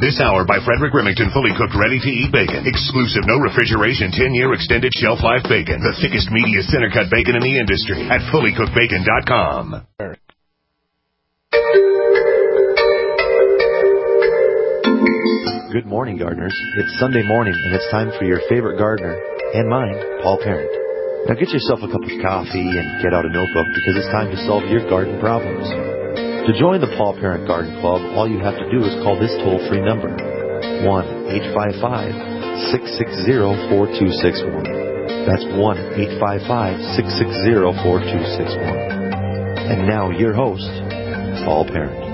This hour by Frederick Remington, fully cooked, ready-to-eat bacon. Exclusive, no refrigeration, 10-year extended shelf life bacon. The thickest, meatiest, center-cut bacon in the industry at fullycookedbacon.com. Good morning, gardeners. It's Sunday morning, and it's time for your favorite gardener, and mine, Paul Parent. Now get yourself a cup of coffee and get out a notebook because it's time to solve your garden problems. To join the Paul Parent Garden Club, all you have to do is call this toll-free number, 1-855-660-4261. That's 1-855-660-4261. And now your host, Paul Parent.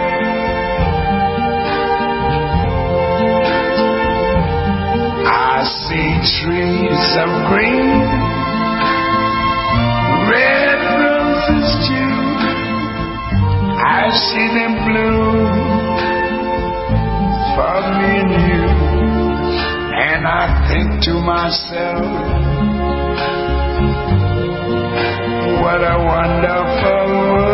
I see trees of green, red roses too. I see them bloom for me and you. And I think to myself, what a wonderful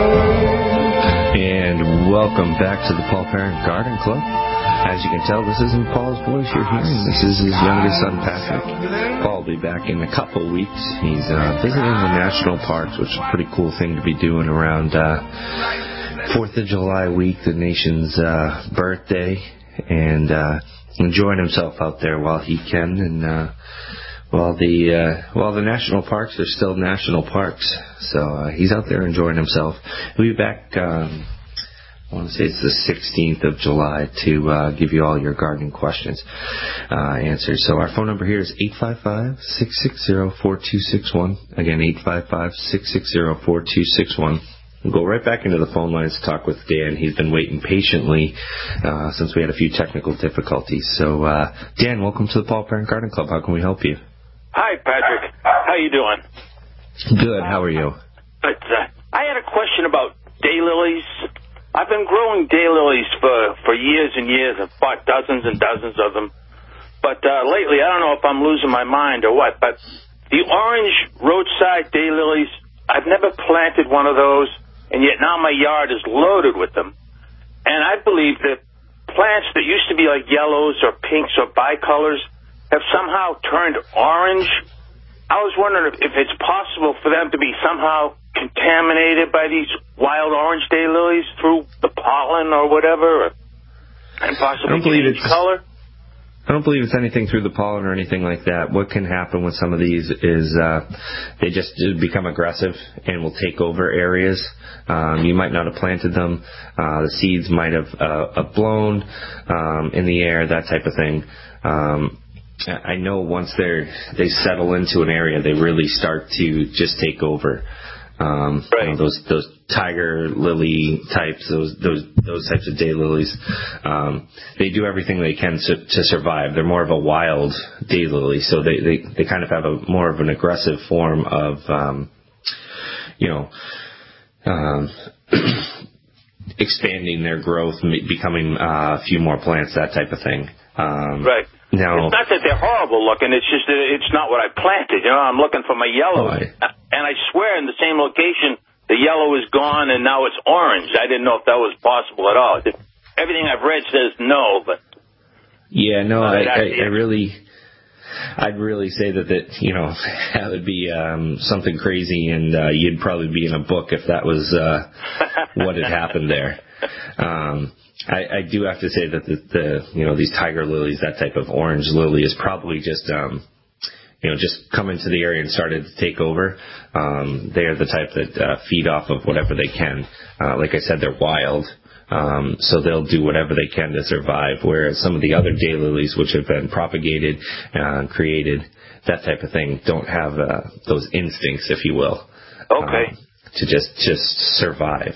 world. And welcome back to the Paul Parent Garden Club. As you can tell, this isn't Paul's voice you're hearing. This is his youngest son, Patrick. Paul will be back in a couple weeks. He's visiting the national parks, which is a pretty cool thing to be doing around 4th of July week, the nation's birthday, and enjoying himself out there while he can, and while the national parks are still national parks. So he's out there enjoying himself. He'll be back, I want to say it's the 16th of July to give you all your gardening questions answered. So our phone number here is 855-660-4261. Again, 855-660-4261. We'll go right back into the phone lines to talk with Dan. He's been waiting patiently since we had a few technical difficulties. So, Dan, welcome to the Paul Parent Garden Club. How can we help you? Hi, Patrick. How you doing? Good. How are you? But I had a question about daylilies. I've been growing daylilies for years and years. I've bought dozens and dozens of them. But lately, I don't know if I'm losing my mind or what, but the orange roadside daylilies, I've never planted one of those, and yet now my yard is loaded with them. And I believe that plants that used to be like yellows or pinks or bicolors have somehow turned orange. I was wondering if it's possible for them to be somehow contaminated by these wild orange daylilies through the pollen or whatever, and possibly change color. I don't believe it's anything through the pollen or anything like that. What can happen with some of these is they just become aggressive and will take over areas. You might not have planted them. The seeds might have blown in the air, that type of thing. I know once they settle into an area, they really start to just take over. Right. You know, those tiger lily types, those types of daylilies, they do everything they can to survive. They're more of a wild daylily, so they kind of have a more of an aggressive form of, expanding their growth, becoming a few more plants, that type of thing. Right. Now, it's not that they're horrible looking. It's just that it's not what I planted. You know, I'm looking for my yellow, and I swear in the same location the yellow is gone and now it's orange. I didn't know if that was possible at all. Everything I've read says no, but yeah, no, I'd really say that that would be something crazy, and you'd probably be in a book if that was what had happened there. I do have to say that these tiger lilies, that type of orange lily, is probably just just come into the area and started to take over. They are the type that feed off of whatever they can. Like I said, they're wild, so they'll do whatever they can to survive. Whereas some of the other daylilies, which have been propagated, created, that type of thing, don't have those instincts, if you will. Okay. To just survive.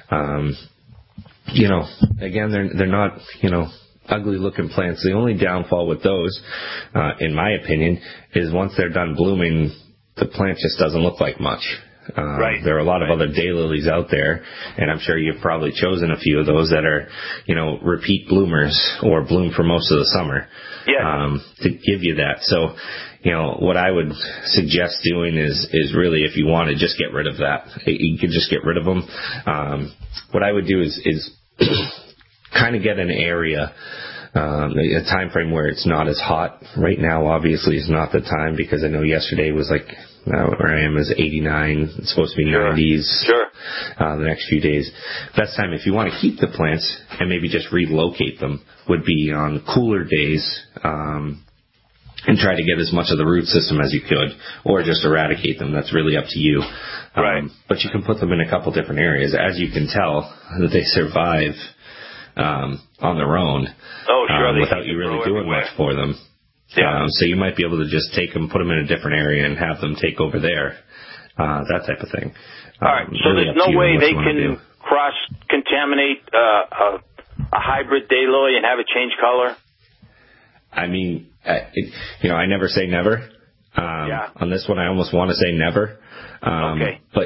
Again, they're not, ugly looking plants. The only downfall with those, in my opinion, is once they're done blooming, the plant just doesn't look like much. Right. There are a lot of other daylilies out there, and I'm sure you've probably chosen a few of those that are, repeat bloomers or bloom for most of the summer. Yeah. To give you that. So, what I would suggest doing is really, if you want to just get rid of that, you can just get rid of them. What I would do is kind of get an area a time frame where it's not as hot. Right now, obviously, is not the time, because I know yesterday was like, where I am is 89. It's supposed to be 90s. Sure. The next few days. Best time, if you want to keep the plants and maybe just relocate them, would be on cooler days, and try to get as much of the root system as you could, or just eradicate them. That's really up to you. Right. But you can put them in a couple different areas. As you can tell, that they survive on their own. Oh, sure. Without you really doing much for them. Yeah. So you might be able to just take them, put them in a different area, and have them take over there. That type of thing. All right. So really there's no way they can cross-contaminate a hybrid daylily and have it change color? I mean, I never say never. On this one, I almost want to say never. Okay. But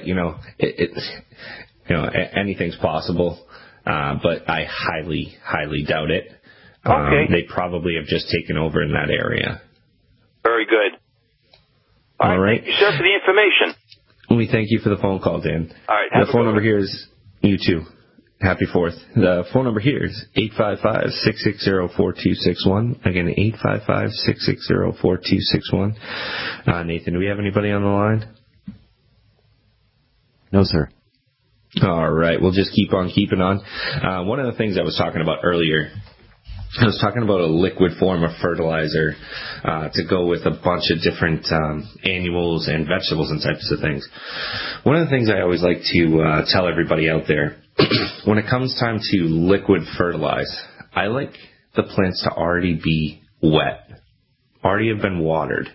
anything's possible. But I highly, highly doubt it. Okay. They probably have just taken over in that area. Very good. All right. Thank you, sir, for the information. We thank you for the phone call, Dan. All right. The phone number here is you too. Happy 4th. The phone number here is 855-660-4261. Again, 855-660-4261. Nathan, do we have anybody on the line? No, sir. All right. We'll just keep on keeping on. One of the things I was talking about earlier, I was talking about a liquid form of fertilizer to go with a bunch of different annuals and vegetables and types of things. One of the things I always like to tell everybody out there, when it comes time to liquid fertilize, I like the plants to already be wet, already have been watered.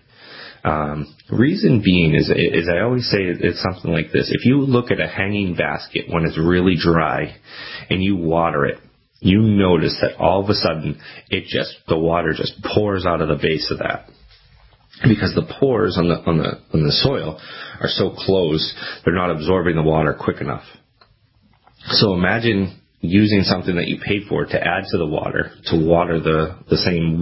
Reason being is I always say it's something like this. If you look at a hanging basket when it's really dry and you water it, you notice that all of a sudden the water just pours out of the base of that, because the pores on the soil are so closed, they're not absorbing the water quick enough. So imagine using something that you paid for to add to the water, to water the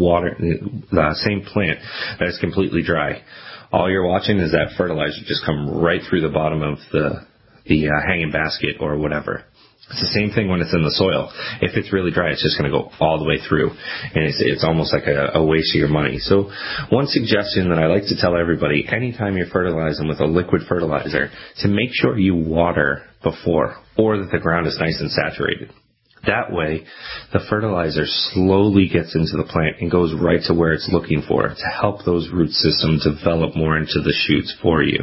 same plant that is completely dry. All you're watching is that fertilizer just come right through the bottom of the hanging basket or whatever. It's the same thing when it's in the soil. If it's really dry, it's just going to go all the way through, and it's almost like a waste of your money. So one suggestion that I like to tell everybody, anytime you're fertilizing with a liquid fertilizer, to make sure you water before, or that the ground is nice and saturated. That way, the fertilizer slowly gets into the plant and goes right to where it's looking for, to help those root systems develop more into the shoots for you.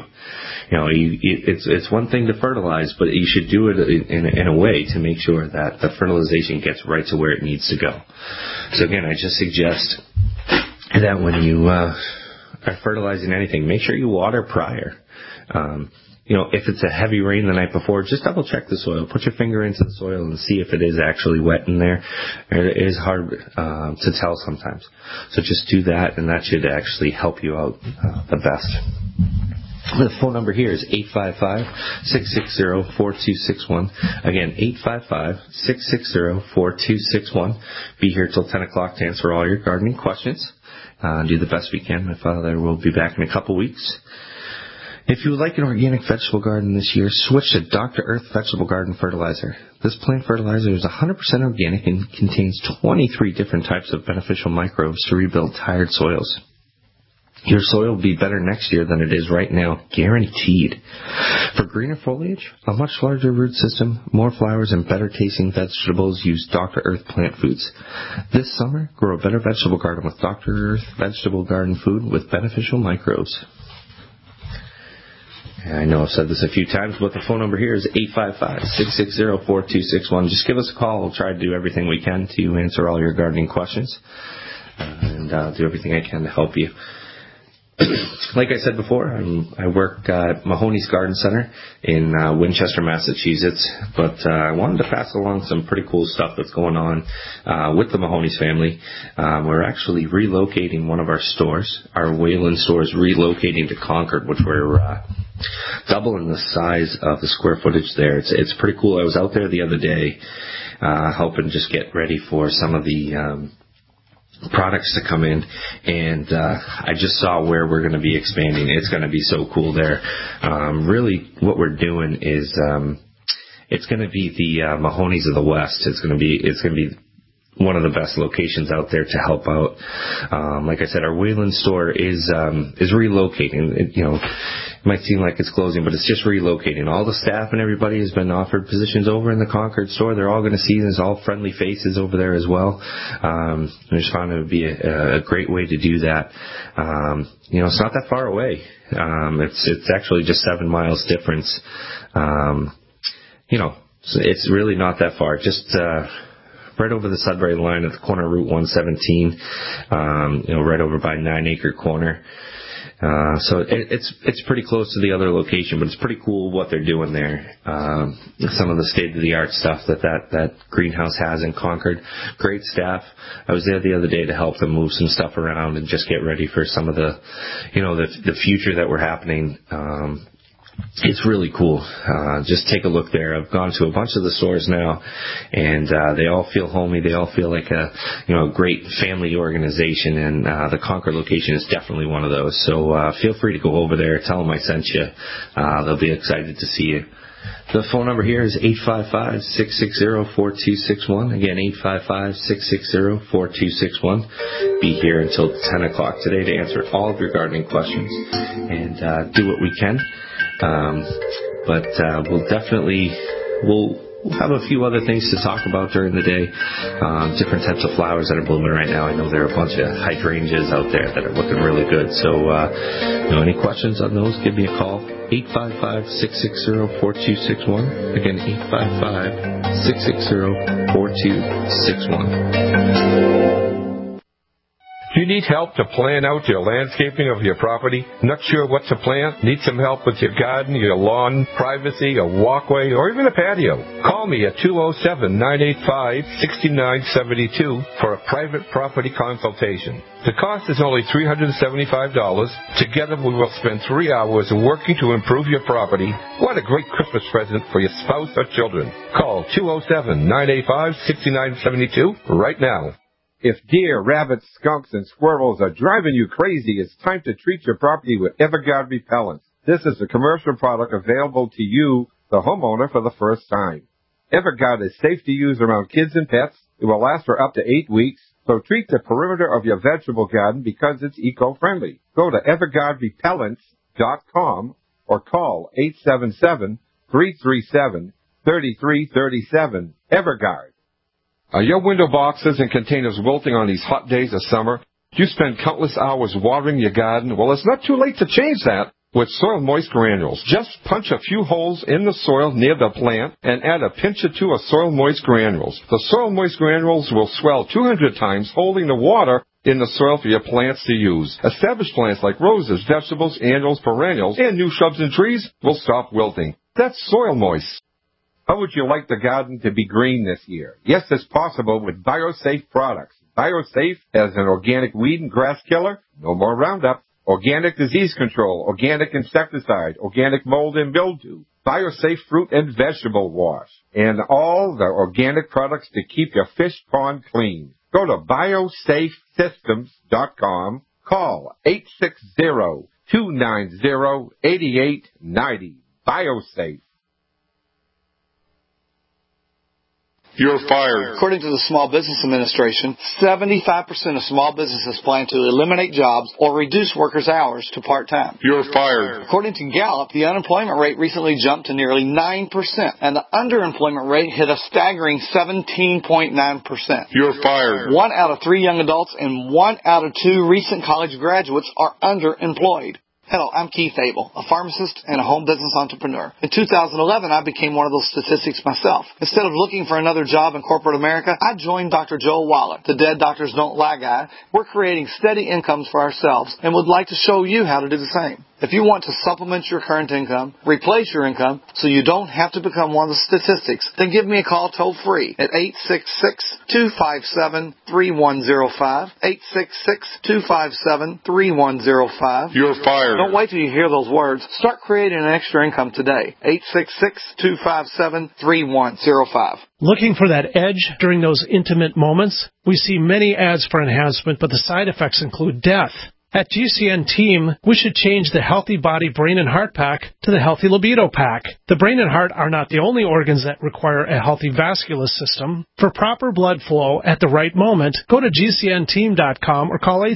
It's one thing to fertilize, but you should do it in a way to make sure that the fertilization gets right to where it needs to go. So again, I just suggest that when you are fertilizing anything, make sure you water prior. If it's a heavy rain the night before, just double check the soil. Put your finger into the soil and see if it is actually wet in there. It is hard to tell sometimes. So just do that, and that should actually help you out the best. The phone number here is 855-660-4261. Again, 855-660-4261. Be here till 10 o'clock to answer all your gardening questions. Do the best we can. My father will be back in a couple weeks. If you would like an organic vegetable garden this year, switch to Dr. Earth Vegetable Garden Fertilizer. This plant fertilizer is 100% organic and contains 23 different types of beneficial microbes to rebuild tired soils. Your soil will be better next year than it is right now, guaranteed. For greener foliage, a much larger root system, more flowers, and better tasting vegetables, use Dr. Earth plant foods. This summer, grow a better vegetable garden with Dr. Earth Vegetable Garden Food with beneficial microbes. I know I've said this a few times, but the phone number here is 855-660-4261. Just give us a call. We'll try to do everything we can to answer all your gardening questions and do everything I can to help you. Like I said before, I work at Mahoney's Garden Center in Winchester, Massachusetts, but I wanted to pass along some pretty cool stuff that's going on with the Mahoney's family. We're actually relocating one of our stores. Our Wayland store is relocating to Concord, which we're doubling the size of the square footage there. It's pretty cool. I was out there the other day helping just get ready for some of the products to come in, and I just saw where we're going to be expanding. It's going to be so cool there. Really what we're doing is it's going to be the Mahoney's of the West. It's going to be one of the best locations out there to help out. Like I said, our Wayland store is relocating. It might seem like it's closing, but it's just relocating. All the staff and everybody has been offered positions over in the Concord store. They're all going to see there's all friendly faces over there as well. I just found it would be a great way to do that. It's not that far away. It's actually just 7 miles difference. It's really not that far. Just right over the Sudbury line at the corner of Route 117. Right over by 9 Acre Corner. So it's pretty close to the other location, but it's pretty cool what they're doing there. Some of the state-of-the-art stuff that greenhouse has in Concord. Great staff. I was there the other day to help them move some stuff around and just get ready for some of the future that were happening. It's really cool. Just take a look there. I've gone to a bunch of the stores now, and they all feel homey. They all feel like a great family organization, and the Concord location is definitely one of those. So feel free to go over there. Tell them I sent you. They'll be excited to see you. The phone number here is 855-660-4261. Again, 855-660-4261. Be here until 10 o'clock today to answer all of your gardening questions and do what we can. We'll have a few other things to talk about during the day. Different types of flowers that are blooming right now. I know there are a bunch of hydrangeas out there that are looking really good. So, any questions on those, give me a call. 855-660-4261. Again, 855-660-4261. Do you need help to plan out your landscaping of your property? Not sure what to plant? Need some help with your garden, your lawn, privacy, a walkway, or even a patio? Call me at 207-985-6972 for a private property consultation. The cost is only $375. Together we will spend 3 hours working to improve your property. What a great Christmas present for your spouse or children. Call 207-985-6972 right now. If deer, rabbits, skunks, and squirrels are driving you crazy, it's time to treat your property with Everguard Repellent. This is a commercial product available to you, the homeowner, for the first time. Everguard is safe to use around kids and pets. It will last for up to 8 weeks. So treat the perimeter of your vegetable garden because it's eco-friendly. Go to EverguardRepellents.com or call 877-337-3337. Everguard. Are your window boxes and containers wilting on these hot days of summer? Do you spend countless hours watering your garden? Well, it's not too late to change that with Soil Moist Granules. Just punch a few holes in the soil near the plant and add a pinch or two of Soil Moist Granules. The Soil Moist Granules will swell 200 times, holding the water in the soil for your plants to use. Established plants like roses, vegetables, annuals, perennials, and new shrubs and trees will stop wilting. That's Soil Moist. How would you like the garden to be green this year? Yes, it's possible with BioSafe products. BioSafe has an organic weed and grass killer, no more Roundup, organic disease control, organic insecticide, organic mold and mildew, BioSafe fruit and vegetable wash, and all the organic products to keep your fish pond clean. Go to biosafesystems.com. Call 860-290-8890. BioSafe. You're fired. According to the Small Business Administration, 75% of small businesses plan to eliminate jobs or reduce workers' hours to part-time. You're fired. According to Gallup, the unemployment rate recently jumped to nearly 9%, and the underemployment rate hit a staggering 17.9%. You're fired. 1 out of 3 young adults and 1 out of 2 recent college graduates are underemployed. Hello, I'm Keith Abel, a pharmacist and a home business entrepreneur. In 2011, I became one of those statistics myself. Instead of looking for another job in corporate America, I joined Dr. Joel Wallach, the Dead Doctors Don't Lie guy. We're creating steady incomes for ourselves and would like to show you how to do the same. If you want to supplement your current income, replace your income, so you don't have to become one of the statistics, then give me a call toll-free at 866-257-3105, 866-257-3105. You're fired. Don't wait till you hear those words. Start creating an extra income today. 866-257-3105. Looking for that edge during those intimate moments? We see many ads for enhancement, but the side effects include death. At GCN Team, we should change the Healthy Body, Brain, and Heart Pack to the Healthy Libido Pack. The brain and heart are not the only organs that require a healthy vascular system. For proper blood flow at the right moment, go to GCNteam.com or call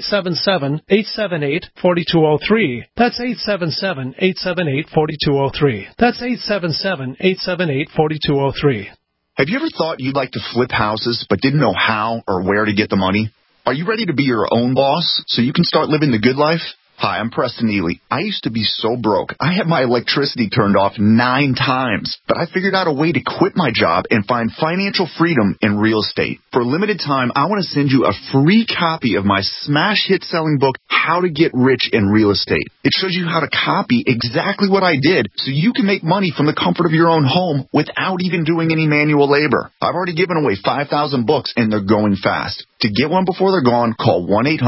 877-878-4203. That's 877-878-4203. That's 877-878-4203. Have you ever thought you'd like to flip houses but didn't know how or where to get the money? Are you ready to be your own boss so you can start living the good life? Hi, I'm Preston Ely. I used to be so broke. I had my electricity turned off 9 times, but I figured out a way to quit my job and find financial freedom in real estate. For a limited time, I want to send you a free copy of my smash hit selling book, How to Get Rich in Real Estate. It shows you how to copy exactly what I did so you can make money from the comfort of your own home without even doing any manual labor. I've already given away 5,000 books and they're going fast. To get one before they're gone, call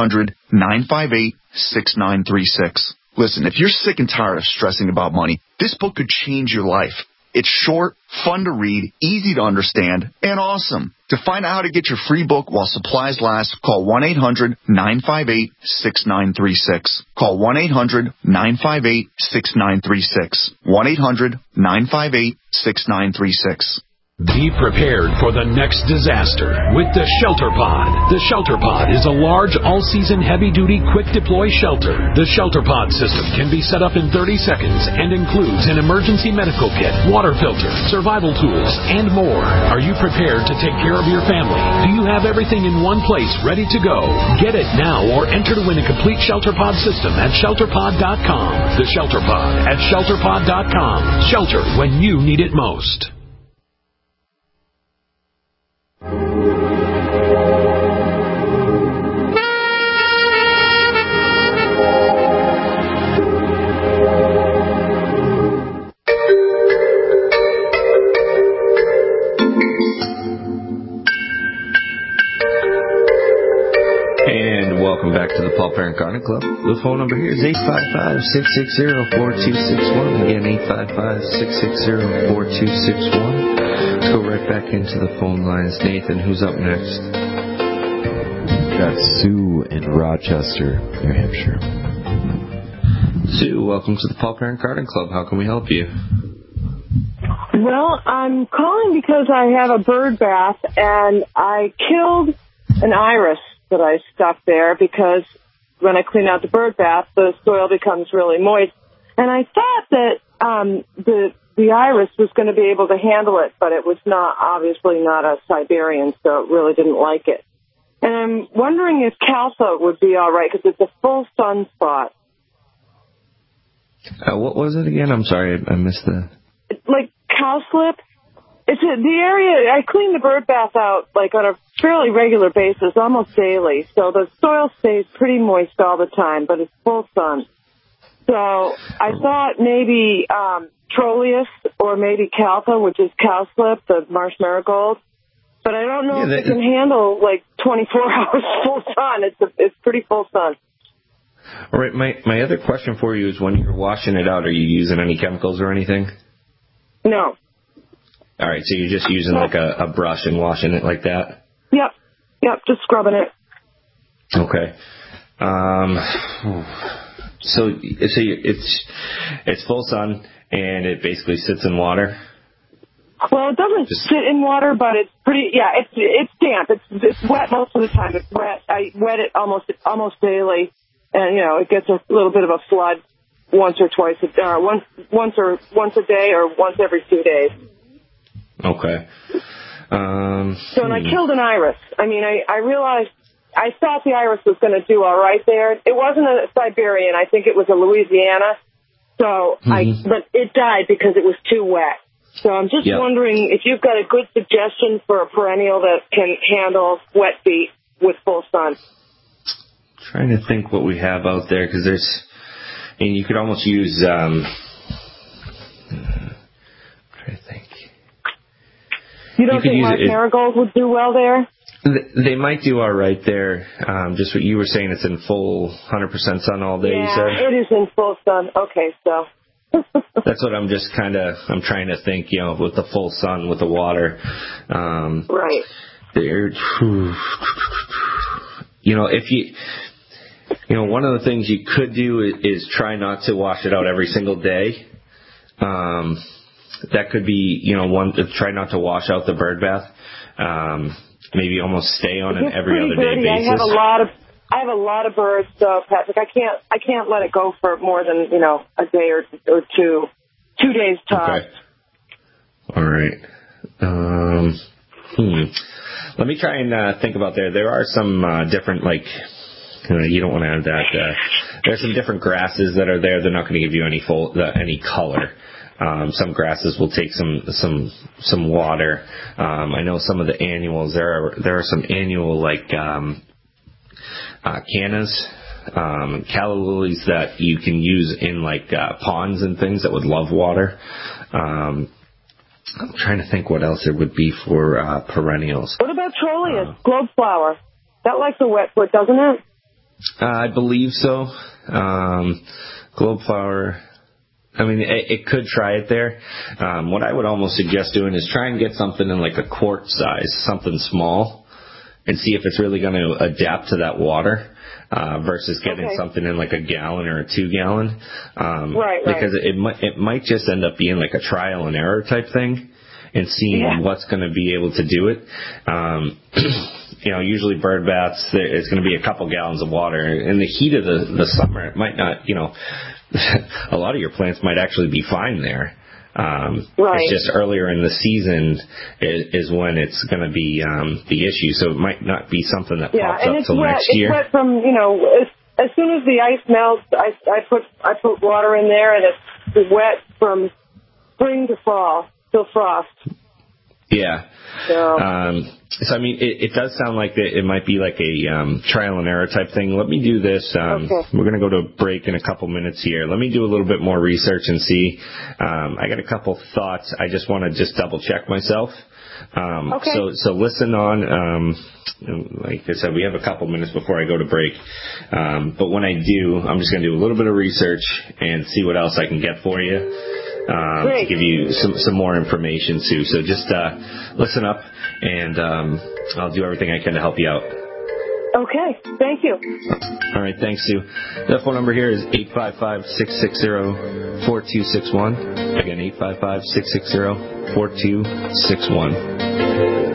1-800-958-6936. Listen, if you're sick and tired of stressing about money, this book could change your life. It's short, fun to read, easy to understand, and awesome. To find out how to get your free book while supplies last, call 1-800-958-6936. Call 1-800-958-6936. 1-800-958-6936. Be prepared for the next disaster with the Shelter Pod. The Shelter Pod is a large, all-season, heavy-duty, quick-deploy shelter. The Shelter Pod system can be set up in 30 seconds and includes an emergency medical kit, water filter, survival tools, and more. Are you prepared to take care of your family? Do you have everything in one place ready to go? Get it now or enter to win a complete Shelter Pod system at ShelterPod.com. The Shelter Pod at ShelterPod.com. Shelter when you need it most. Welcome back to the Paul Parent Garden Club. The phone number here is 855-660-4261. Again, 855-660-4261. Let's go right back into the phone lines. Nathan, who's up next? We've got Sue in Rochester, New Hampshire. Sue, welcome to the Paul Parent Garden Club. How can we help you? Well, I'm calling because I have a bird bath, and I killed an iris that I stuck there because when I clean out the bird bath, the soil becomes really moist. And I thought that the iris was going to be able to handle it, but it was not, obviously not a Siberian, so it really didn't like it. And I'm wondering if Caltha would be all right because it's a full sunspot. What was it again? I'm sorry, I missed the... Like cowslip. It's the area, I clean the bird bath out like on a fairly regular basis, almost daily. So the soil stays pretty moist all the time, but it's full sun. So I thought maybe Trollius or maybe Caltha, which is cowslip, the marsh marigold. But I don't know if it can handle like 24 hours full sun. It's pretty full sun. All right, my other question for you is when you're washing it out, are you using any chemicals or anything? No. All right, so you're just using like a brush and washing it like that? Yep, just scrubbing it. Okay. So it's full sun and it basically sits in water? Well, it doesn't sit in water, but it's pretty. Yeah, it's damp. It's wet most of the time. It's wet. I wet it almost daily, and it gets a little bit of a flood once a day or once every 2 days. Okay. So and I killed an iris. I mean, I realized I thought the iris was going to do all right there. It wasn't a Siberian. I think it was a Louisiana. So but it died because it was too wet. So I'm just wondering if you've got a good suggestion for a perennial that can handle wet feet with full sun. Trying to think what we have out there because you could almost use. Trying to think. You don't think marsh marigold would do well there? They might do all right there. Just what you were saying, it's in full 100% sun all day. Yeah, it is in full sun. Okay, so. That's what I'm trying to think, with the full sun, with the water. Right. If one of the things you could do is try not to wash it out every single day. That could be, one, try not to wash out the bird bath. Maybe almost stay on an every other day basis. I have a lot of birds, Patrick. I can't let it go for more than, a day or two. 2 days tops. Okay. All right. Let me try and think about there. There are some different, you don't want to add that. There are some different grasses that are there. They're not going to give you any color. Some grasses will take some water. I know some of the annuals. There are some annual cannas, calla lilies that you can use in ponds and things that would love water. I'm trying to think what else there would be for perennials. What about Trollius, globe flower? That likes a wet foot, doesn't it? I believe so. Globe flower. I mean, it could try it there. What I would almost suggest doing is try and get something in a quart size, something small, and see if it's really going to adapt to that water versus getting something in a gallon or a 2 gallon. Right. Because it might just end up being a trial and error type thing and seeing what's going to be able to do it. Usually bird baths, it's going to be a couple gallons of water. In the heat of the summer, it might not, a lot of your plants might actually be fine there. It's just earlier in the season is when it's going to be the issue. So it might not be something that pops up till next year. It's wet from, as soon as the ice melts, I put water in there, and it's wet from spring to fall, till frost. Yeah. So I mean, it does sound like it might be a trial and error type thing. Let me do this. We're going to go to a break in a couple minutes here. Let me do a little bit more research and see. I got a couple thoughts. I just want to double check myself. So listen on. Like I said, we have a couple minutes before I go to break. But when I do, I'm just going to do a little bit of research and see what else I can get for you. To give you some more information, Sue. So just listen up, and I'll do everything I can to help you out. Okay, thank you. All right, thanks, Sue. The phone number here is 855-660-4261. Again, 855-660-4261.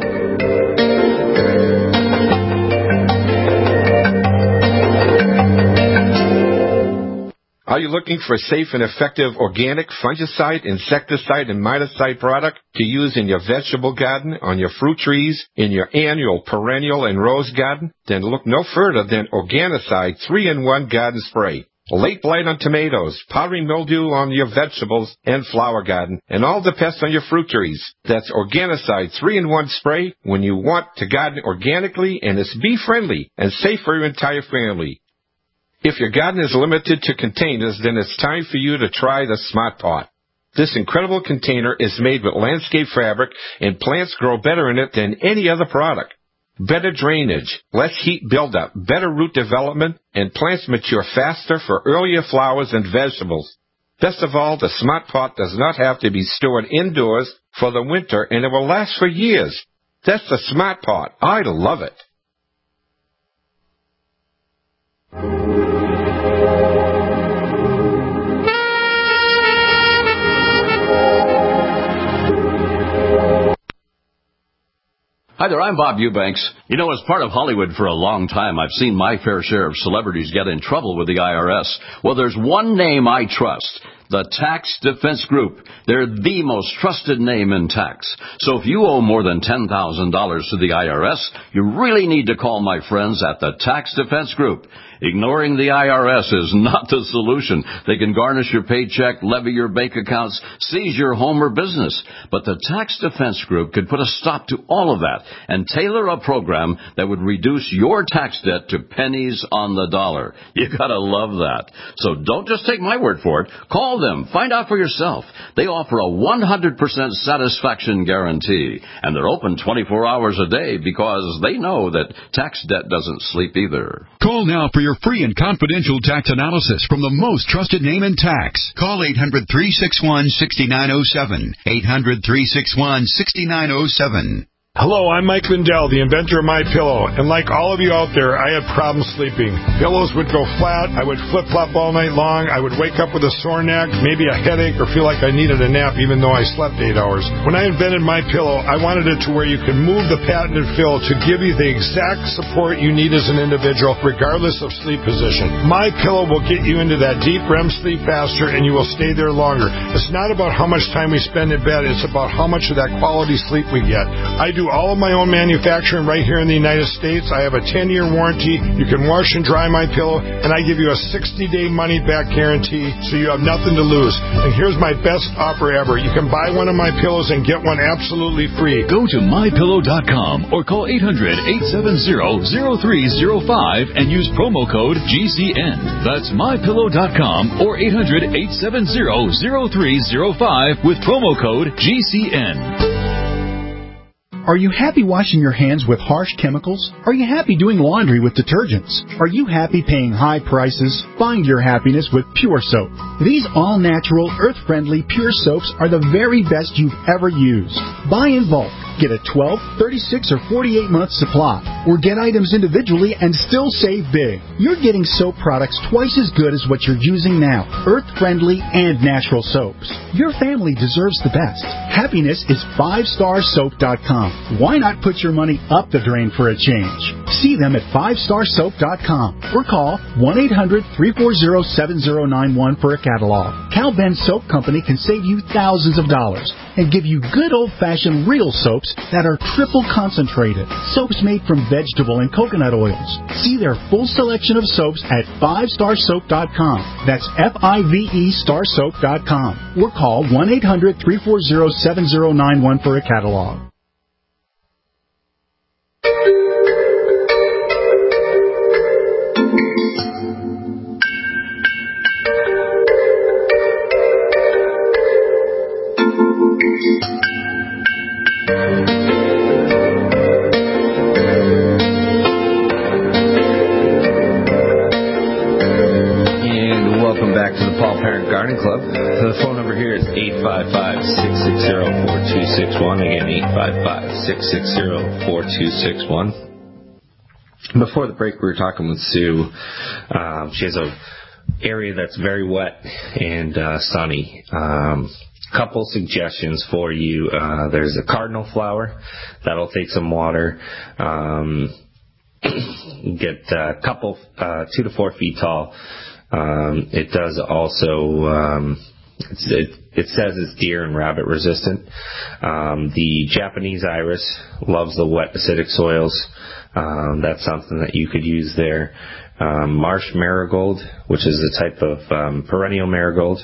Are you looking for a safe and effective organic fungicide, insecticide, and miticide product to use in your vegetable garden, on your fruit trees, in your annual, perennial, and rose garden? Then look no further than Organicide 3-in-1 Garden Spray. Late blight on tomatoes, powdery mildew on your vegetables and flower garden, and all the pests on your fruit trees. That's Organicide 3-in-1 Spray when you want to garden organically, and it's bee-friendly and safe for your entire family. If your garden is limited to containers, then it's time for you to try the Smart Pot. This incredible container is made with landscape fabric, and plants grow better in it than any other product. Better drainage, less heat buildup, better root development, and plants mature faster for earlier flowers and vegetables. Best of all, the Smart Pot does not have to be stored indoors for the winter, and it will last for years. That's the Smart Pot. I love it. Hi there, I'm Bob Eubanks. As part of Hollywood for a long time, I've seen my fair share of celebrities get in trouble with the IRS. Well, there's one name I trust. The Tax Defense Group. They're the most trusted name in tax. So if you owe more than $10,000 to the IRS, you really need to call my friends at the Tax Defense Group. Ignoring the IRS is not the solution. They can garnish your paycheck, levy your bank accounts, seize your home or business. But the Tax Defense Group could put a stop to all of that and tailor a program that would reduce your tax debt to pennies on the dollar. You gotta love that. So don't just take my word for it. Call them. Find out for yourself. They offer a 100% satisfaction guarantee. And they're open 24 hours a day because they know that tax debt doesn't sleep either. Call now for your free and confidential tax analysis from the most trusted name in tax. Call 800-361-6907. 800-361-6907. Hello, I'm Mike Lindell, the inventor of MyPillow, and like all of you out there, I had problems sleeping. Pillows would go flat, I would flip-flop all night long, I would wake up with a sore neck, maybe a headache, or feel like I needed a nap even though I slept 8 hours. When I invented MyPillow, I wanted it to where you can move the patented fill to give you the exact support you need as an individual, regardless of sleep position. MyPillow will get you into that deep REM sleep faster, and you will stay there longer. It's not about how much time we spend in bed, it's about how much of that quality sleep we get. I do all of my own manufacturing right here in the United States. I have a 10-year warranty. You can wash and dry MyPillow, and I give you a 60-day money-back guarantee, so you have nothing to lose. And here's my best offer ever. You can buy one of my pillows and get one absolutely free. Go to MyPillow.com or call 800-870-0305 and use promo code GCN. That's MyPillow.com or 800-870-0305 with promo code GCN. Are you happy washing your hands with harsh chemicals? Are you happy doing laundry with detergents? Are you happy paying high prices? Find your happiness with Pure Soap. These all-natural, earth-friendly Pure Soaps are the very best you've ever used. Buy in bulk. Get a 12, 36, or 48-month supply. Or get items individually and still save big. You're getting soap products twice as good as what you're using now. Earth-friendly and natural soaps. Your family deserves the best. Happiness is 5starsoap.com. Why not put your money up the drain for a change? See them at 5starsoap.com or call 1-800-340-7091 for a catalog. Cal Ben Soap Company can save you thousands of dollars and give you good old-fashioned real soaps that are triple concentrated. Soaps made from vegetable and coconut oils. See their full selection of soaps at 5starsoap.com. That's F-I-V-E starsoap.com. Or call 1-800-340-7091 for a catalog. Garden Club. The phone number here is 855-660-4261. Again, 855-660-4261. Before the break, we were talking with Sue. She has a area that's very wet and sunny. Couple suggestions for you. There's a cardinal flower. That'll take some water. Get a couple 2 to 4 feet tall. It does also, it says it's deer and rabbit resistant. The Japanese iris loves the wet acidic soils. That's something that you could use there. Marsh marigold, which is a type of perennial marigold.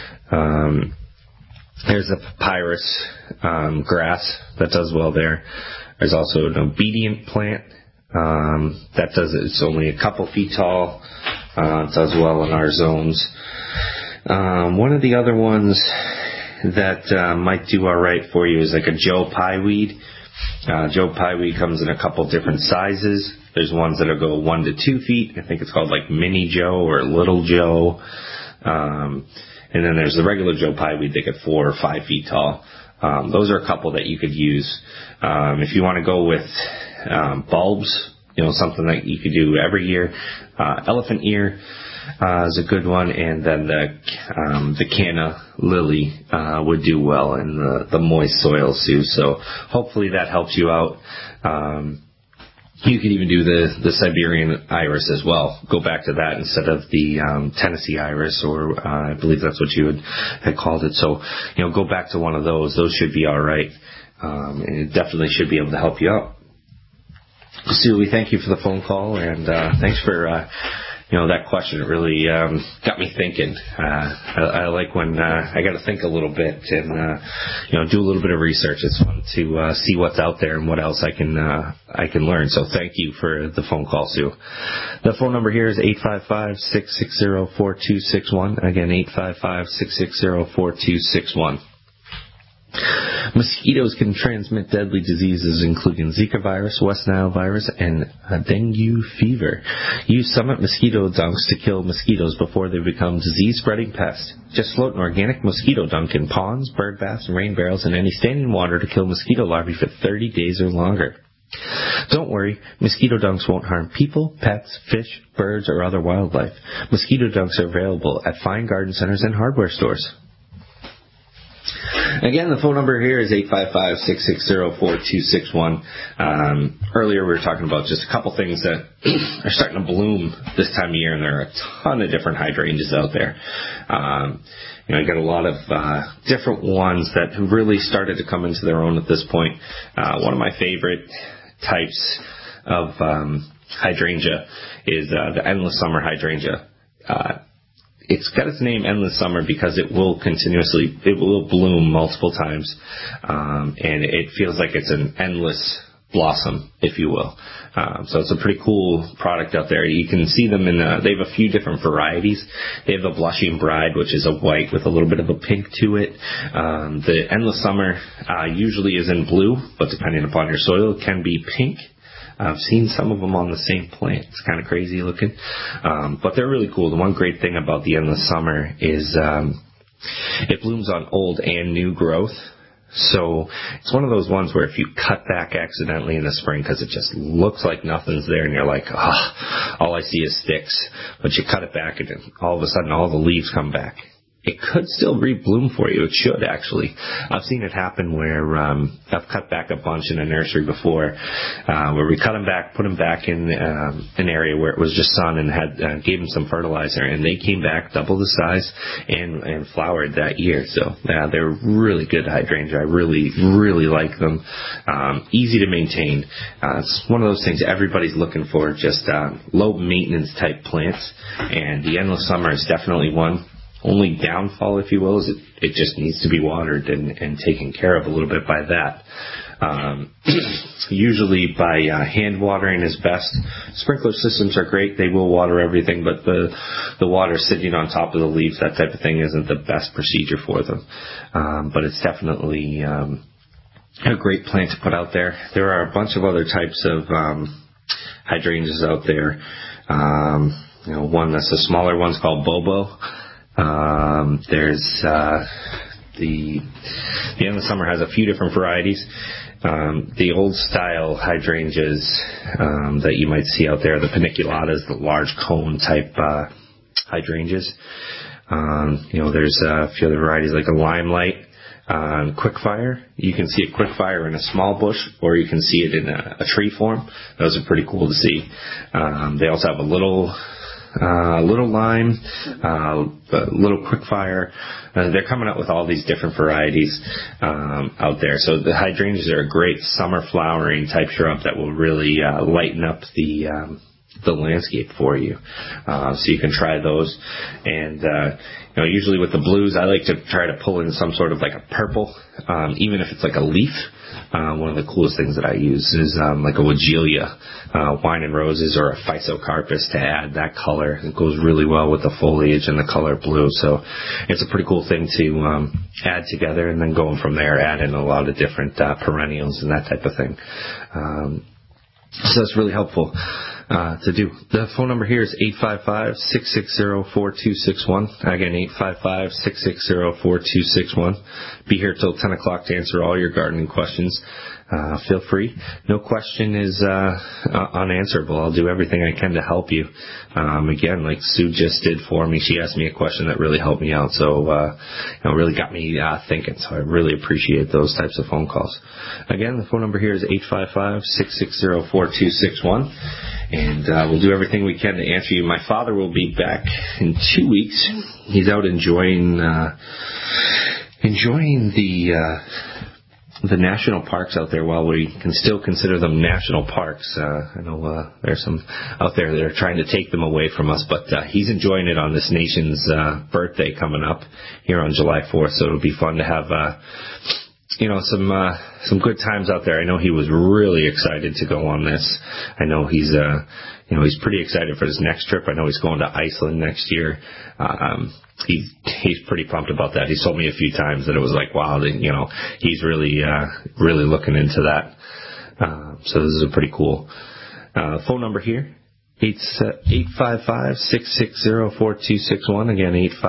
There's a papyrus grass that does well there. There's also an obedient plant that does, it's only a couple feet tall. It does well in our zones. One of the other ones that might do all right for you is like a Joe Pye weed. Joe Pye weed comes in a couple different sizes. There's ones that'll go 1 to 2 feet. I think it's called like Mini Joe or Little Joe. And then there's the regular Joe Pye weed that get 4 or 5 feet tall. Those are a couple that you could use. If you want to go with bulbs, something that you could do every year. Elephant ear is a good one, and then the canna lily would do well in the moist soils too. So hopefully that helps you out. You could even do the Siberian iris as well. Go back to that instead of the Tennessee iris, or I believe that's what you had called it. So go back to one of those. Those should be all right, and it definitely should be able to help you out. Sue, we thank you for the phone call, and thanks for that question. It really got me thinking. I like when I got to think a little bit and do a little bit of research. It's fun to see what's out there and what else I can learn. So thank you for the phone call, Sue. The phone number here is 855-660-4261. Again, 855-660-4261. Mosquitoes can transmit deadly diseases including Zika virus, West Nile virus, and dengue fever. Use Summit mosquito dunks to kill mosquitoes before they become disease-spreading pests. Just float an organic mosquito dunk in ponds, bird baths, and rain barrels and any standing water to kill mosquito larvae for 30 days or longer. Don't worry, mosquito dunks won't harm people, pets, fish, birds, or other wildlife. Mosquito dunks are available at fine garden centers and hardware stores. Again, the phone number here is 855-660-4261. Earlier we were talking about just a couple things that are starting to bloom this time of year, and there are a ton of different hydrangeas out there. You got a lot of different ones that have really started to come into their own at this point. One of my favorite types of hydrangea is the endless summer hydrangea. It's got its name Endless Summer because it will bloom multiple times, and it feels like it's an endless blossom, if you will. So it's a pretty cool product out there. You can see them they have a few different varieties. They have a Blushing Bride, which is a white with a little bit of a pink to it. The Endless Summer usually is in blue, but depending upon your soil, it can be pink. I've seen some of them on the same plant. It's kind of crazy looking. But they're really cool. The one great thing about the Endless Summer is it blooms on old and new growth. So it's one of those ones where if you cut back accidentally in the spring because it just looks like nothing's there and you're like, all I see is sticks. But you cut it back and all of a sudden all the leaves come back. It could still rebloom for you. It should, actually. I've seen it happen where I've cut back a bunch in a nursery before, where we cut them back, put them back in an area where it was just sun and gave them some fertilizer, and they came back double the size and flowered that year. So they're really good hydrangea. I really, really like them. Easy to maintain. It's one of those things everybody's looking for, just low maintenance type plants, and the Endless Summer is definitely one. Only downfall, if you will, is it just needs to be watered and taken care of a little bit by that. Usually by hand watering is best. Sprinkler systems are great. They will water everything, but the water sitting on top of the leaves, that type of thing, isn't the best procedure for them. But it's definitely a great plant to put out there. There are a bunch of other types of hydrangeas out there. One that's a smaller one's called Bobo. There's the Endless Summer has a few different varieties. The old style hydrangeas that you might see out there, the paniculatas, the large cone type hydrangeas. There's a few other varieties like a Limelight, Quickfire. You can see a Quickfire in a small bush, or you can see it in a tree form. Those are pretty cool to see. They also have a little lime, little Quickfire. They're coming out with all these different varieties out there. So the hydrangeas are a great summer flowering type shrub that will really lighten up the landscape for you. So you can try those. And usually with the blues, I like to try to pull in some sort of like a purple, even if it's like a leaf. One of the coolest things that I use is like a Weigela, Wine and Roses, or a Physocarpus to add that color. It goes really well with the foliage and the color blue. So it's a pretty cool thing to add together, and then going from there, add in a lot of different perennials and that type of thing. So it's really helpful to do. The phone number here is 855-660-4261. Again, 855-660-4261. Be here till 10 o'clock to answer all your gardening questions. Feel free. No question is unanswerable. I'll do everything I can to help you. Again, like Sue just did for me, she asked me a question that really helped me out. So, really got me thinking. So I really appreciate those types of phone calls. Again, the phone number here is 855-660-4261. And we'll do everything we can to answer you. My father will be back in 2 weeks. He's out enjoying the national parks out there while we can still consider them national parks. I know there's some out there that are trying to take them away from us, but he's enjoying it on this nation's birthday coming up here on July 4th. So it'll be fun to have some good times out there. I know he was really excited to go on this. I know he's he's pretty excited for his next trip. I know he's going to Iceland next year. He's pretty pumped about that. He's told me a few times that it was like, wow, he's really looking into that. So this is a pretty cool phone number here. 855-660-4261. Again,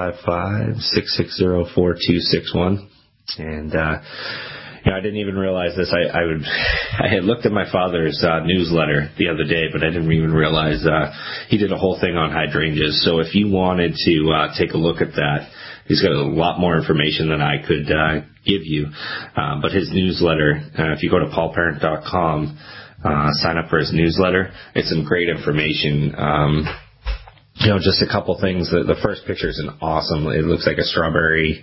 855-660-4261. And I didn't even realize this. I had looked at my father's newsletter the other day, but I didn't even realize he did a whole thing on hydrangeas. So if you wanted to take a look at that, he's got a lot more information than I could give you. But his newsletter, if you go to paulparent.com, sign up for his newsletter, it's some great information. Just a couple things. The first picture is awesome. It looks like a strawberry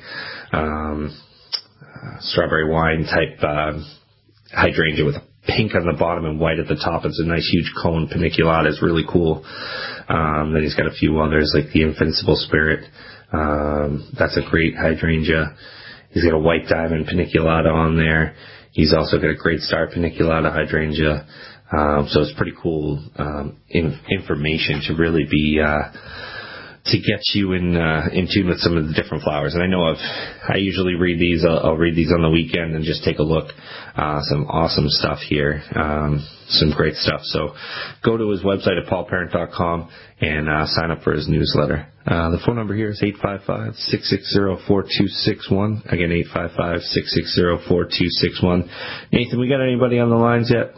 wine type hydrangea with pink on the bottom and white at the top. It's a nice huge cone. Paniculata is really cool. Then he's got a few others like the Invincible Spirit. That's a great hydrangea. He's got a white diamond paniculata on there. He's also got a Great Star paniculata hydrangea. So it's pretty cool information to really be to get you in tune with some of the different flowers. And I know I usually read these. I'll read these on the weekend and just take a look. Some awesome stuff here. Some great stuff. So go to his website at paulparent.com and sign up for his newsletter. The phone number here is 855-660-4261. Again, 855-660-4261. Nathan, we got anybody on the lines yet?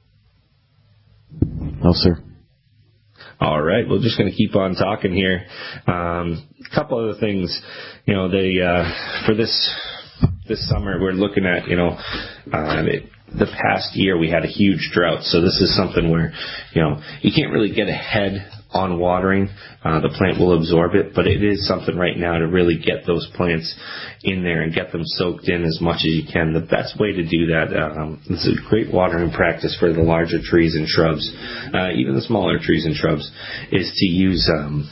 No, sir. All right, we're just going to keep on talking here. A couple other things, for this summer, we're looking at, the past year we had a huge drought. So this is something where, you can't really get ahead on watering. The plant will absorb it, but it is something right now to really get those plants in there and get them soaked in as much as you can. The best way to do that, this is a great watering practice for the larger trees and shrubs, even the smaller trees and shrubs, is to use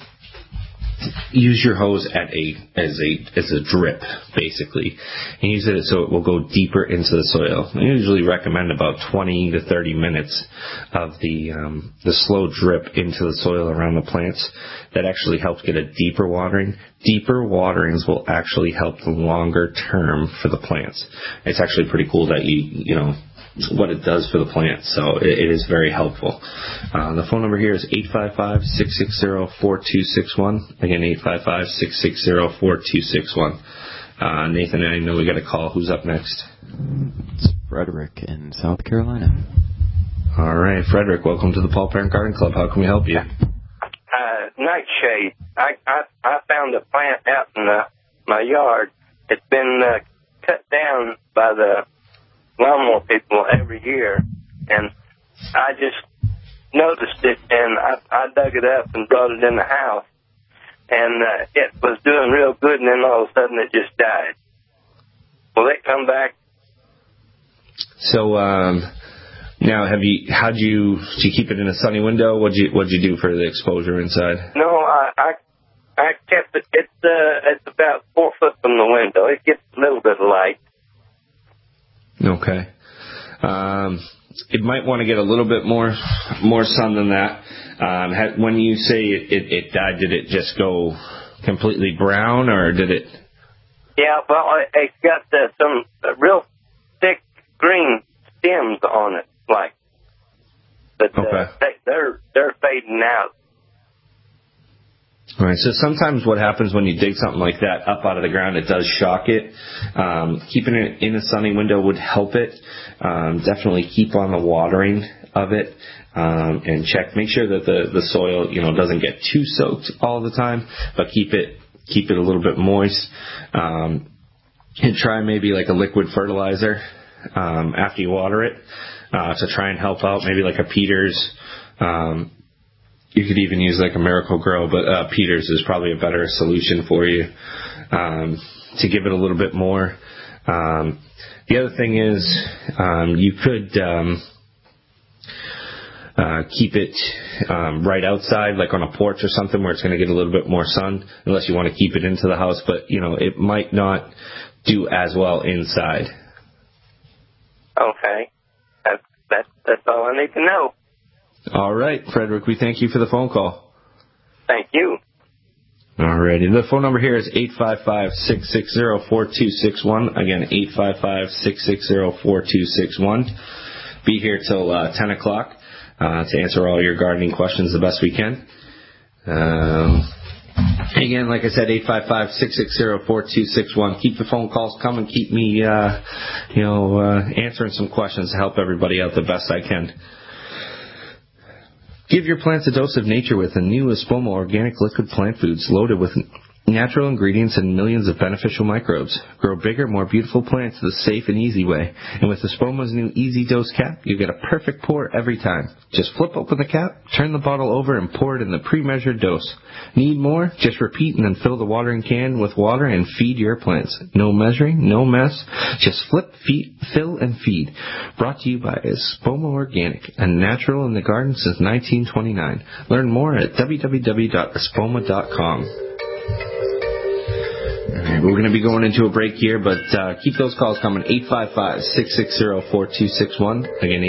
your hose as a drip, basically, and use it so it will go deeper into the soil. I usually recommend about 20 to 30 minutes of the slow drip into the soil around the plants. That actually helps get a deeper watering. Deeper waterings will actually help the longer term for the plants. It's actually pretty cool that what it does for the plant. So it is very helpful. The phone number here is 855-660-4261. Again, 855-660-4261. Nathan, I know we got a call. Who's up next? It's Frederick in South Carolina. All right, Frederick, welcome to the Paul Parent Garden Club. How can we help you? Nightshade. I found a plant out in my yard. It's been cut down by the lawnmower people every year, and I just noticed it, and I dug it up and brought it in the house, and it was doing real good, and then all of a sudden it just died. Will it come back? So now, did you keep it in a sunny window? What'd you do for the exposure inside? No, I kept it. It's about 4 foot from the window. It gets a little bit of light. Okay. It might want to get a little bit more sun than that. When you say it died, did it just go completely brown, or did it? Yeah, well, it's got some real thick green stems on it, but they're fading out. All right, so sometimes what happens when you dig something like that up out of the ground, it does shock it. Keeping it in a sunny window would help it. Definitely keep on the watering of it, and make sure that the soil, doesn't get too soaked all the time, but keep it a little bit moist. And try maybe like a liquid fertilizer after you water it to try and help out, maybe like a Peters. You could even use like a Miracle-Gro, but Peters is probably a better solution for you to give it a little bit more. The other thing is you could keep it right outside, like on a porch or something where it's going to get a little bit more sun, unless you want to keep it into the house. But, it might not do as well inside. Okay. That's all I need to know. All right, Frederick, we thank you for the phone call. Thank you. All righty. The phone number here is 855-660-4261. Again, 855-660-4261. Be here till 10 o'clock to answer all your gardening questions the best we can. Again, like I said, 855-660-4261. Keep the phone calls coming. Keep me, answering some questions to help everybody out the best I can. Give your plants a dose of nature with the new Espoma Organic Liquid Plant Foods loaded with natural ingredients and millions of beneficial microbes. Grow bigger, more beautiful plants the safe and easy way. And with Espoma's new Easy Dose cap, you get a perfect pour every time. Just flip open the cap, turn the bottle over, and pour it in the pre-measured dose. Need more? Just repeat and then fill the watering can with water and feed your plants. No measuring, no mess. Just flip, fill, and feed. Brought to you by Espoma Organic, a natural in the garden since 1929. Learn more at www.espoma.com. Alright, we're going to be going into a break here, but keep those calls coming. 855-660-4261. Again,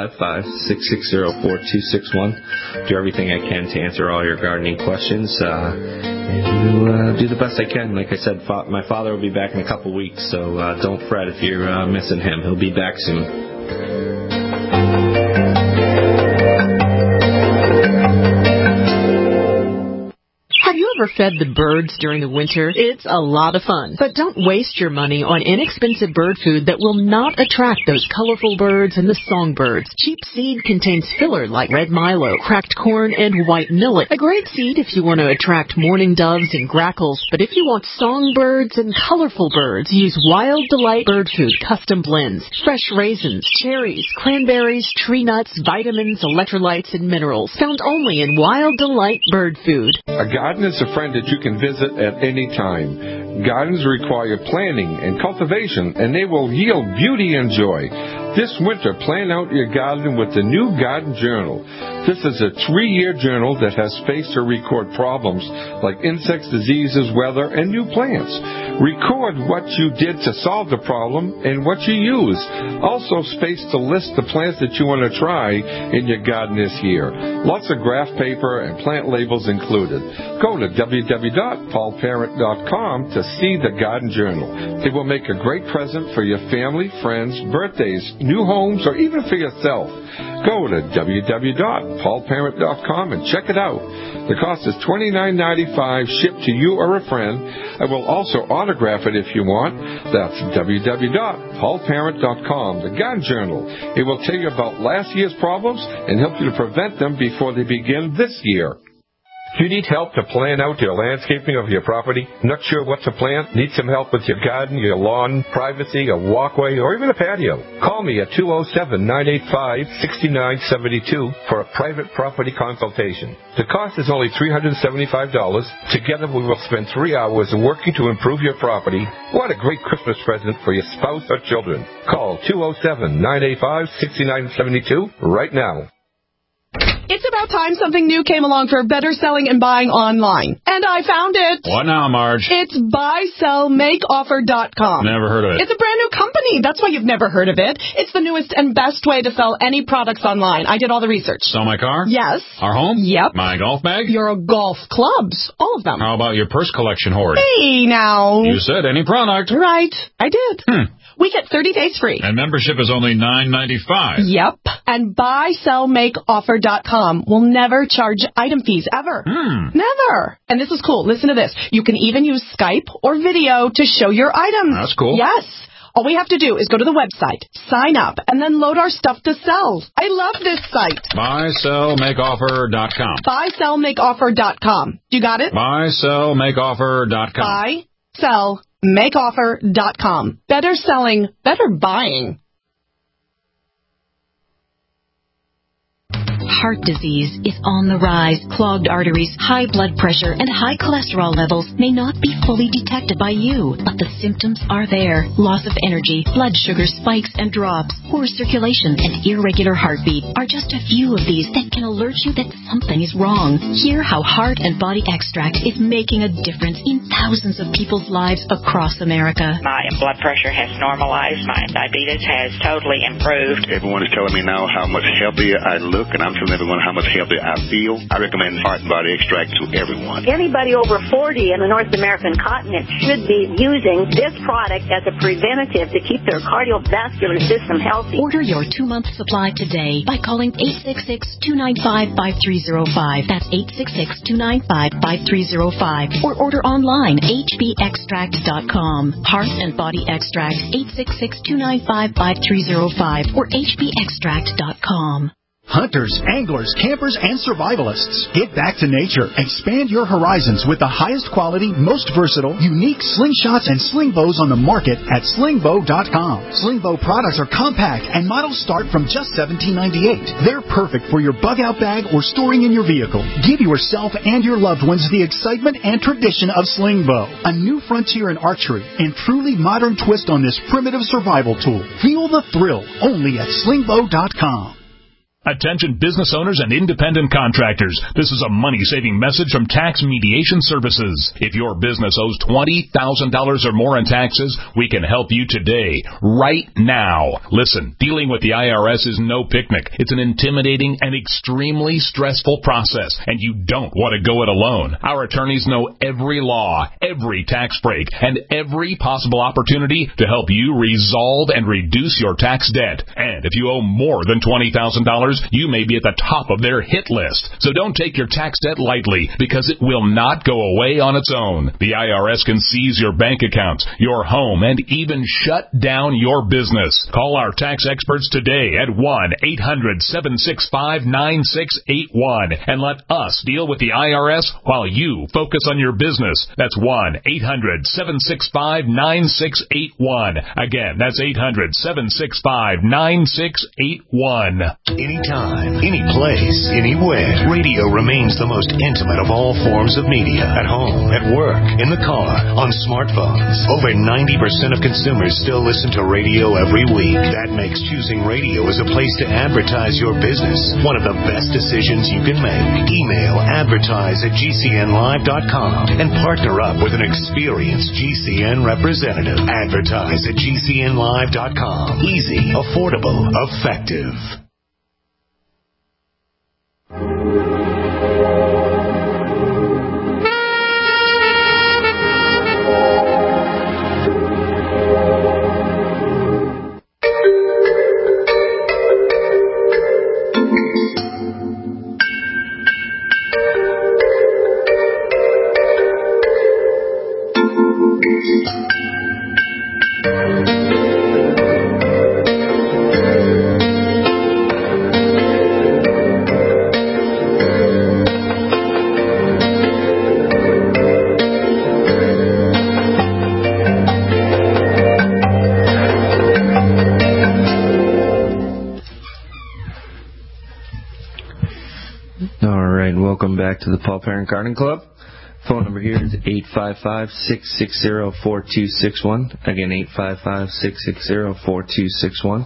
855-660-4261. Do everything I can to answer all your gardening questions. And do the best I can. Like I said, my father will be back in a couple weeks, so don't fret if you're missing him. He'll be back soon. Ever fed the birds during the winter? It's a lot of fun. But don't waste your money on inexpensive bird food that will not attract those colorful birds and the songbirds. Cheap seed contains filler like red milo, cracked corn, and white millet. A great seed if you want to attract mourning doves and grackles. But if you want songbirds and colorful birds, use Wild Delight Bird Food Custom Blends. Fresh raisins, cherries, cranberries, tree nuts, vitamins, electrolytes, and minerals. Found only in Wild Delight Bird Food. A garden is a friend that you can visit at any time. Gardens require planning and cultivation, and they will yield beauty and joy. This winter, plan out your garden with the new Garden Journal. This is a 3-year journal that has space to record problems like insects, diseases, weather, and new plants. Record what you did to solve the problem and what you used. Also space to list the plants that you want to try in your garden this year. Lots of graph paper and plant labels included. Go to www.paulparent.com to see the Garden Journal. It will make a great present for your family, friends, birthdays, new homes, or even for yourself. Go to www.paulparent.com and check it out. The cost is $29.95 shipped to you or a friend. I will also autograph it if you want. That's www.paulparent.com, the Garden Journal. It will tell you about last year's problems and help you to prevent them before they begin this year. Do you need help to plan out your landscaping of your property? Not sure what to plant? Need some help with your garden, your lawn, privacy, a walkway, or even a patio? Call me at 207-985-6972 for a private property consultation. The cost is only $375. Together we will spend 3 hours working to improve your property. What a great Christmas present for your spouse or children. Call 207-985-6972 right now. It's about time something new came along for better selling and buying online. And I found it. What now, Marge? It's buysellmakeoffer.com. Never heard of it. It's a brand new company. That's why you've never heard of it. It's the newest and best way to sell any products online. I did all the research. Sell my car? Yes. Our home? Yep. My golf bag? Your golf clubs. All of them. How about your purse collection hoard? Hey, now. You said any product. Right. I did. We get 30 days free. And membership is only $9.95. Yep. And buysellmakeoffer.com will never charge item fees ever. Never. And this is cool. Listen to this. You can even use Skype or video to show your items. That's cool. Yes. All we have to do is go to the website, sign up, and then load our stuff to sell. I love this site. Buysellmakeoffer.com. Buysellmakeoffer.com. You got it? Buysellmakeoffer.com. Buysellmakeoffer.com. Better selling, better buying. Heart disease is on the rise. Clogged arteries, high blood pressure, and high cholesterol levels may not be fully detected by you, but the symptoms are there. Loss of energy, blood sugar spikes and drops, poor circulation, and irregular heartbeat are just a few of these that can alert you that something is wrong. Hear how Heart and Body Extract is making a difference in thousands of people's lives across America. My blood pressure has normalized. My diabetes has totally improved. Everyone is telling me now how much healthier I look, and I'm telling everyone how much healthier I feel. I recommend Heart and Body Extract to everyone. Anybody over 40 in the North American continent should be using this product as a preventative to keep their cardiovascular system healthy. Order your 2-month supply today by calling 866-295-5305. That's 866-295-5305. Or order online, hbextract.com. Heart and Body Extract, 866-295-5305 or hbextract.com. Hunters, anglers, campers, and survivalists. Get back to nature. Expand your horizons with the highest quality, most versatile, unique slingshots and sling bows on the market at slingbow.com. Slingbow products are compact and models start from just $17.98. They're perfect for your bug out bag or storing in your vehicle. Give yourself and your loved ones the excitement and tradition of Slingbow, a new frontier in archery and truly modern twist on this primitive survival tool. Feel the thrill only at slingbow.com. Attention business owners and independent contractors. This is a money-saving message from Tax Mediation Services. If your business owes $20,000 or more in taxes, we can help you today, right now. Listen, dealing with the IRS is no picnic. It's an intimidating and extremely stressful process, and you don't want to go it alone. Our attorneys know every law, every tax break, and every possible opportunity to help you resolve and reduce your tax debt. And if you owe more than $20,000, you may be at the top of their hit list. So don't take your tax debt lightly, because it will not go away on its own. The IRS can seize your bank accounts, your home, and even shut down your business. Call our tax experts today at 1-800-765-9681 and let us deal with the IRS while you focus on your business. That's 1-800-765-9681. Again, that's 800-765-9681. Anytime, any place, anywhere. Radio remains the most intimate of all forms of media. At home, at work, in the car, on smartphones. Over 90% of consumers still listen to radio every week. That makes choosing radio as a place to advertise your business one of the best decisions you can make. Email advertise@gcnlive.com and partner up with an experienced GCN representative. Advertise@gcnlive.com. Easy, affordable, effective. Welcome back to the Paul Parent Garden Club. Phone number here is 855-660-4261. Again, 855-660-4261.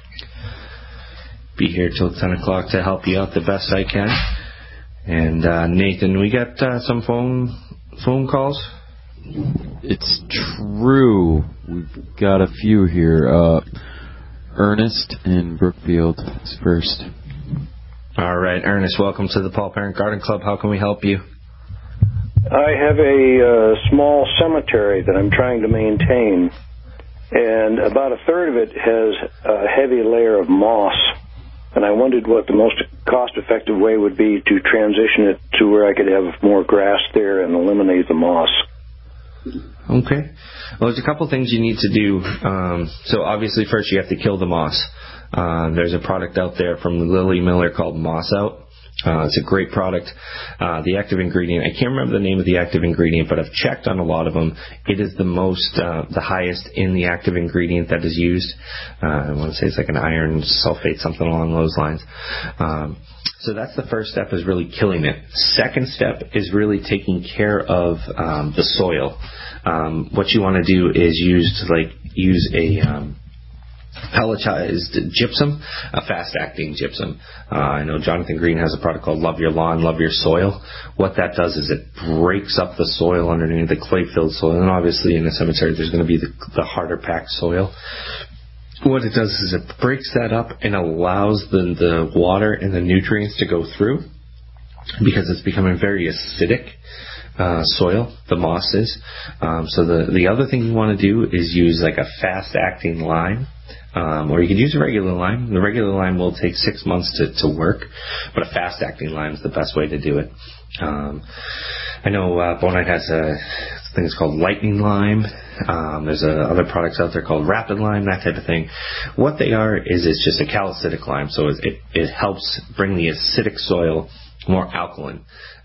Be here till 10 o'clock to help you out the best I can. And Nathan, we got some phone calls? It's true. We've got a few here. Ernest in Brookfield is first. All right, Ernest, welcome to the Paul Parent Garden Club. How can we help you? I have a small cemetery that I'm trying to maintain, and about a third of it has a heavy layer of moss, and I wondered what the most cost-effective way would be to transition it to where I could have more grass there and eliminate the moss. Okay. Well, there's a couple things you need to do. So obviously, first you have to kill the moss. There's a product out there from Lily Miller called Moss Out. It's a great product. The active ingredient, I can't remember the name of the active ingredient, but I've checked on a lot of them. It is the highest in the active ingredient that is used. I want to say it's like an iron sulfate, something along those lines. So that's the first step, is really killing it. Second step is really taking care of the soil. What you want to do is use a pelletized gypsum, a fast-acting gypsum. I know Jonathan Green has a product called Love Your Lawn, Love Your Soil. What that does is it breaks up the soil underneath, the clay-filled soil. And obviously in a cemetery there's going to be the harder packed soil. what it does is it breaks that up and allows the water and the nutrients to go through, because it's becoming very acidic soil, the moss is. So the other thing you want to do is use like a fast-acting lime, or you can use a regular lime. The regular lime will take 6 months to work, but a fast-acting lime is the best way to do it. I know Bonite has a thing that's called lightning lime. There's other products out there called rapid lime, that type of thing. What they are is it's just a calicitic lime, so it helps bring the acidic soil more alkaline.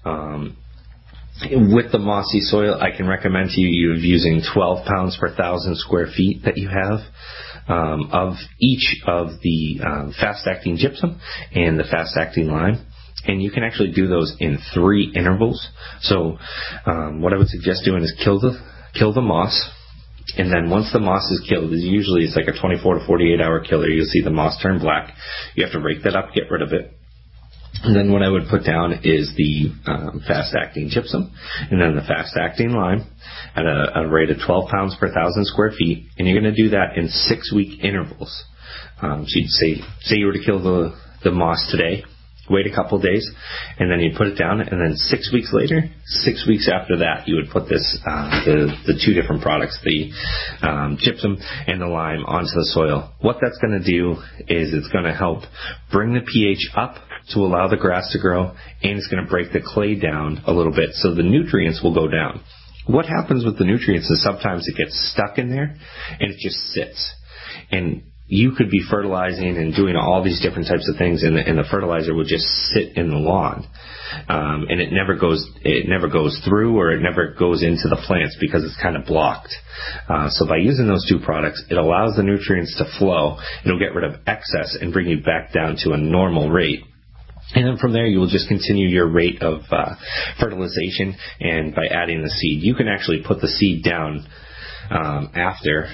With the mossy soil, I can recommend to you using 12 pounds per 1,000 square feet that you have of each of the fast-acting gypsum and the fast-acting lime. And you can actually do those in 3 intervals. So what I would suggest doing is kill the moss. And then once the moss is killed, usually it's like a 24 to 48 hour killer. You'll see the moss turn black. You have to rake that up, get rid of it. And then what I would put down is the fast-acting gypsum, and then the fast-acting lime at a rate of 12 pounds per 1,000 square feet. And you're going to do that in 6-week intervals. So you'd say you were to kill the moss today, wait a couple days, and then you put it down, and then 6 weeks later, 6 weeks after that, you would put this the 2 different products, the gypsum and the lime, onto the soil. What that's going to do is it's going to help bring the pH up to allow the grass to grow, and it's going to break the clay down a little bit, so the nutrients will go down. What happens with the nutrients is sometimes it gets stuck in there, and it just sits. And you could be fertilizing and doing all these different types of things, and the fertilizer would just sit in the lawn, and it never goes through, or it never goes into the plants because it's kind of blocked. So by using those 2 products, it allows the nutrients to flow. It'll get rid of excess and bring you back down to a normal rate. And then from there, you will just continue your rate of fertilization, and by adding the seed. You can actually put the seed down after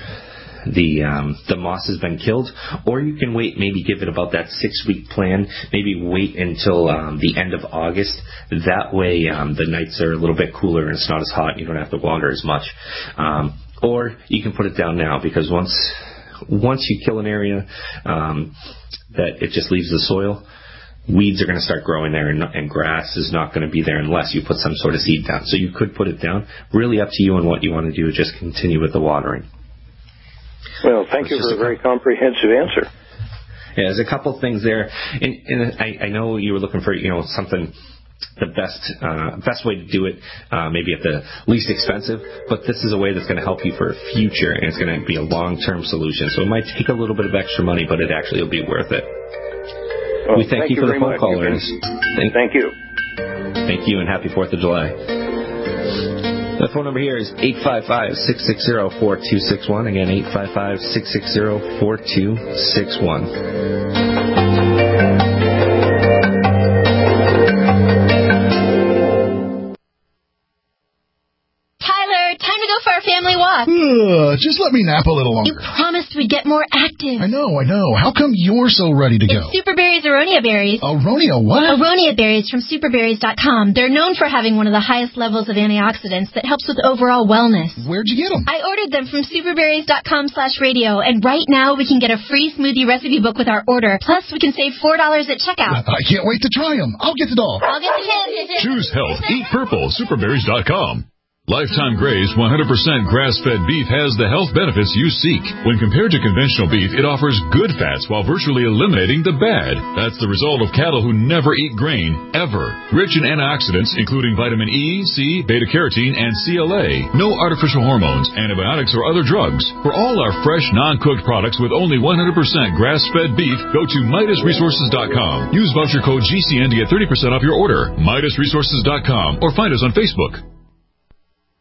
the moss has been killed, or you can wait, maybe give it about that 6-week plan, maybe wait until the end of August. That way the nights are a little bit cooler and it's not as hot and you don't have to water as much. Or you can put it down now, because once you kill an area that it just leaves the soil, weeds are going to start growing there, and grass is not going to be there unless you put some sort of seed down. So you could put it down. Really up to you on what you want to do. Just continue with the watering. Well, thank you for a very comprehensive answer. Yeah, there's a couple things there, and I know you were looking for something, the best way to do it, maybe at the least expensive, but this is a way that's going to help you for a future, and it's going to be a long-term solution. So it might take a little bit of extra money, but it actually will be worth it. Well, we thank you for the phone call, Ernest. Thank you. Thank you, and happy 4th of July. The phone number here is 855-660-4261. Again, 855-660-4261. Family walk. Just let me nap a little longer. You promised we'd get more active. I know. How come you're so ready to go? It's Superberry's Aronia berries. Aronia what? Aronia berries from superberries.com. They're known for having one of the highest levels of antioxidants that helps with overall wellness. Where'd you get them? I ordered them from superberries.com/radio, and right now we can get a free smoothie recipe book with our order. Plus, we can save $4 at checkout. I can't wait to try them. I'll get the doll. I'll get the kid. Choose health. Eat purple. Superberries.com. Lifetime Graze 100% grass-fed beef has the health benefits you seek. When compared to conventional beef, it offers good fats while virtually eliminating the bad. That's the result of cattle who never eat grain, ever. Rich in antioxidants, including vitamin E, C, beta-carotene, and CLA. No artificial hormones, antibiotics, or other drugs. For all our fresh, non-cooked products with only 100% grass-fed beef, go to MidasResources.com. Use voucher code GCN to get 30% off your order. MidasResources.com, or find us on Facebook.